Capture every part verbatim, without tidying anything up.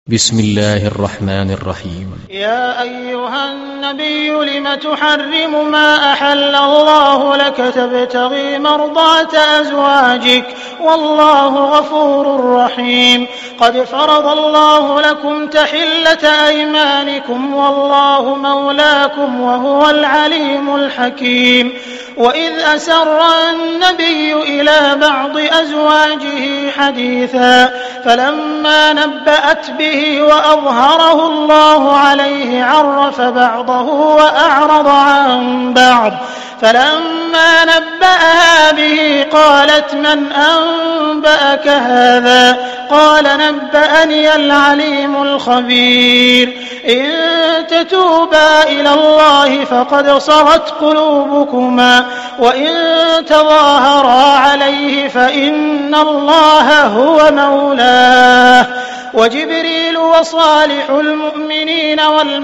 بسم الله الرحمن الرحيم. يا أيها النبي لم تحرم ما أحل الله لك تبتغي مرضات أزواجك والله غفور رحيم. قد فرض الله لكم تحلة أيمانكم والله مولاكم وهو العليم الحكيم. وإذ أسر النبي إلى بعض أزواجه حديثا فلما نبأت به وأظهره الله عليه عرف بعضه وأعرض عن بعض فلما نبأها به قالت من أنبأك هذا قال نبأني العليم الخبير. إن تتوبا إلى الله فقد صغت قلوبكما وإن تظاهرا عليه فإن الله هو مولاه وجبريل وصالح المؤمنين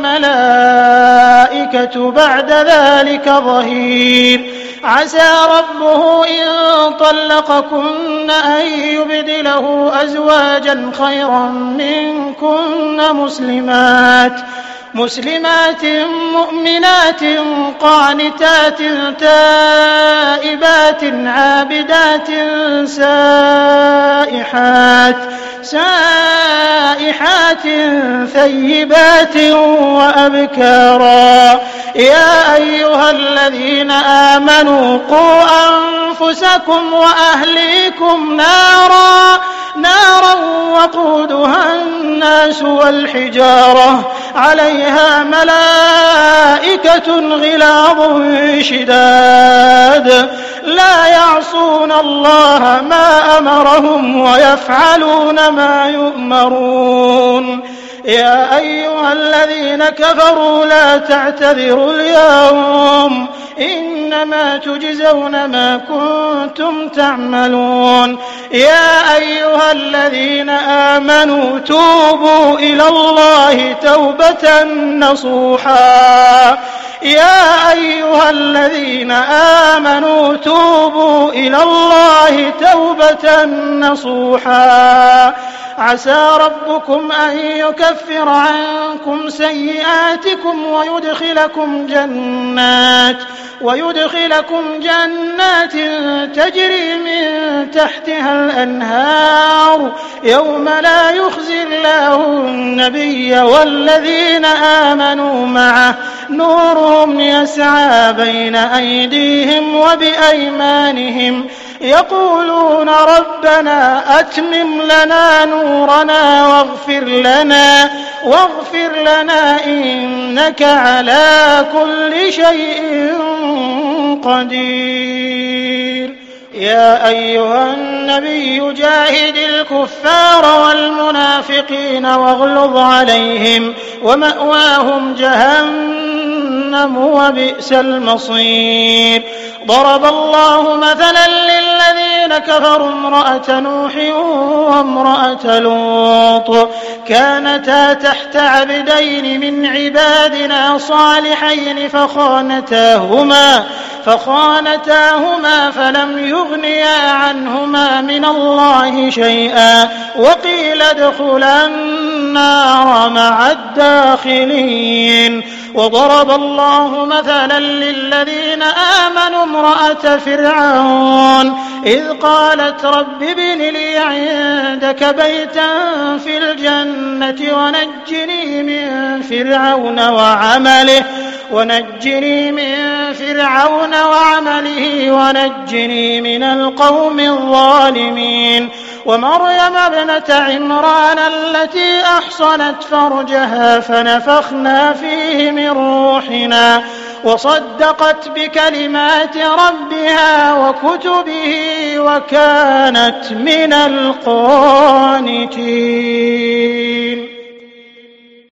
والملائكة بعد ذلك ظهير. عسى ربه إن طلقكن أن يبدله أزواجا خيرا منكن مسلمات مسلمات مؤمنات قانتات تائبات عابدات سائحات سائحات ثيبات وأبكارا. يا أيها الذين آمنوا قوا أنفسكم وأهليكم نارا نارا وقودها الناس والحجارة عليها ملائكة غلاظ شداد لا يعصون الله ما أمرهم ويفعلون ما يؤمرون. يا أيها الذين كفروا لا تعتذروا اليوم إنما تجزون ما كنتم تعملون. يا أيها الذين آمنوا توبوا إلى الله توبة نصوحا يا أيها الذين آمنوا توبوا إلى الله توبة نصوحا عسى ربكم أن يكفر عنكم سيئاتكم ويدخلكم جنات ويدخلكم جنات تجري من تحتها الأنهار يوم لا يخزي الله النبي والذين آمنوا معه نورهم يسعى بين أيديهم وبأيمانهم يقولون ربنا أتمم لنا نورنا واغفر لنا واغفر لنا إنك على كل شيء قدير. يا أيها النبي جاهد الكفار والمنافقين واغلظ عليهم ومأواهم جهنم وبئس المصير. ضرب الله مثلا للذين كفروا امرأة نوح وامرأة لوط كانتا تحت عبدين من عبادنا صالحين فخانتاهما فخانتاهما فلم يغنيا عنهما من الله شيئا وقيل ادخلا النار مع الداخلين. وضرب الله مثلا للذين آمنوا امرأة فرعون إذ قالت رب ابن لي عندك بيتا في الجنة ونجني من فرعون وعمله ونجني من فرعون وعمله ونجني من القوم الظالمين. ومريم ابنة عمران التي أحصنت فرجها فنفخنا فيه من روحنا وصدقت بكلمات ربها وكتبه وكانت من القانتين.